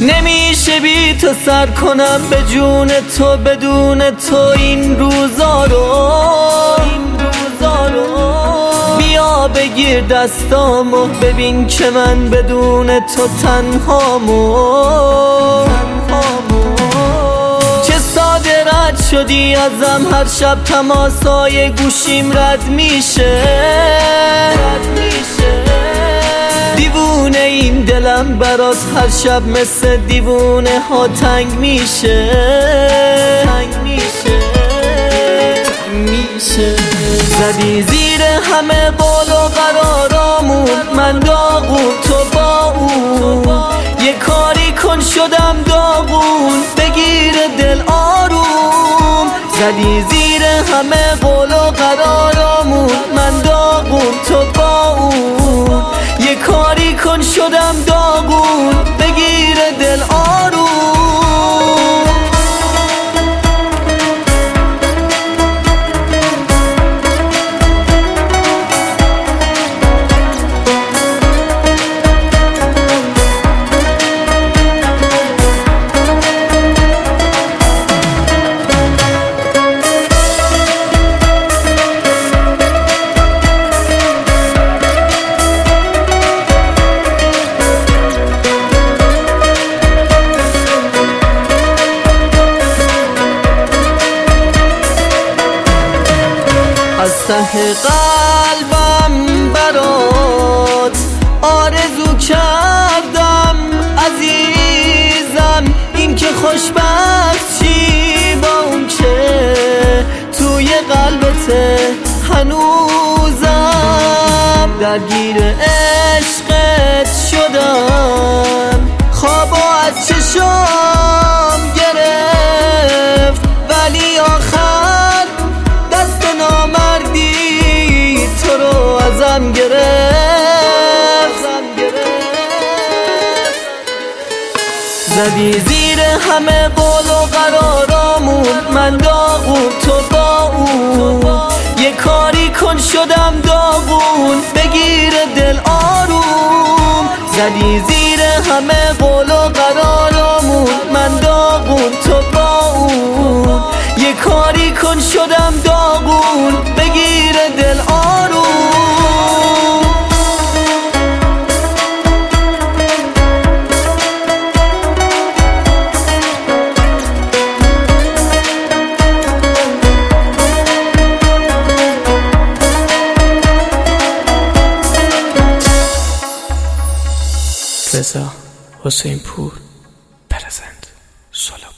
نمیشه بی تو سر کنم به جون تو، بدون تو این روزا رو. بیا بگیر دستامو ببین که من بدون تو تنهامو. چه ساده رد شدی ازم، هر شب تماسای گوشیم رد میشه. دیوونه این دلم برات هر شب مثل دیوونه ها تنگ میشه. زدی زیر همه بال و قرارامون، من داغون تو با اون. یه کاری کن شدم داغون، بگیر دل آروم. زدی زیر همه قول و قرارامون، من داغون تو با اون. یه کاری کن شدم داغون، بگیر دل آروم. از ته قلبم برات آرزو کردم عزیزم، این که خوشبخت چی با اون که توی قلبت هنوزم. درگیر عشقت شدم، خوابو از چشام گرفت، ولی آخر دست نامردی تو رو ازم گرفت. زدی زیر همه قول و قرارامون، من داغون تو با اون. یه کاری کن شدم داغون، بگیر دل آروم. زدی زیر همه قول و قرارامون، من داغون تو با اون. یه کاری کن شدم داغون، بگیر دل آروم. رضا حسین پور پرزنت سولو.